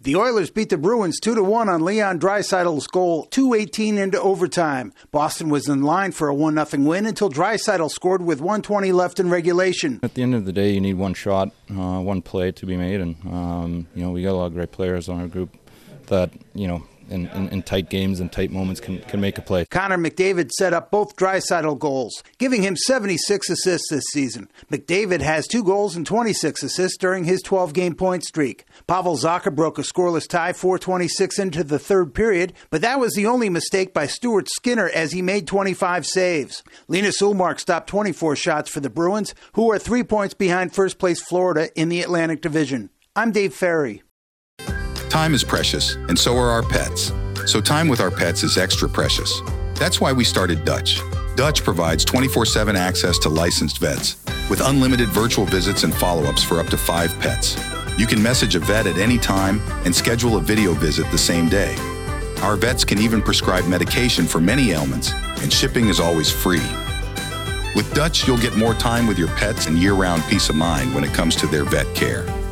The Oilers beat the Bruins 2-1 on Leon Draisaitl's goal, 2:18 into overtime. Boston was in line for a 1-0 win until Draisaitl scored with 1:20 left in regulation. At the end of the day, you need one shot, one play to be made, and we got a lot of great players on our group that, in tight games and tight moments can make a play. Connor McDavid set up both Draisaitl goals, giving him 76 assists this season. McDavid has 2 goals and 26 assists during his 12-game point streak. Pavel Zacha broke a scoreless tie 4:26 into the third period, but that was the only mistake by Stuart Skinner as he made 25 saves. Linus Ullmark stopped 24 shots for the Bruins, who are 3 points behind first-place Florida in the Atlantic Division. I'm Dave Ferry. Time is precious, and so are our pets. So time with our pets is extra precious. That's why we started Dutch. Dutch provides 24/7 access to licensed vets, with unlimited virtual visits and follow-ups for up to 5 pets. You can message a vet at any time and schedule a video visit the same day. Our vets can even prescribe medication for many ailments, and shipping is always free. With Dutch, you'll get more time with your pets and year-round peace of mind when it comes to their vet care.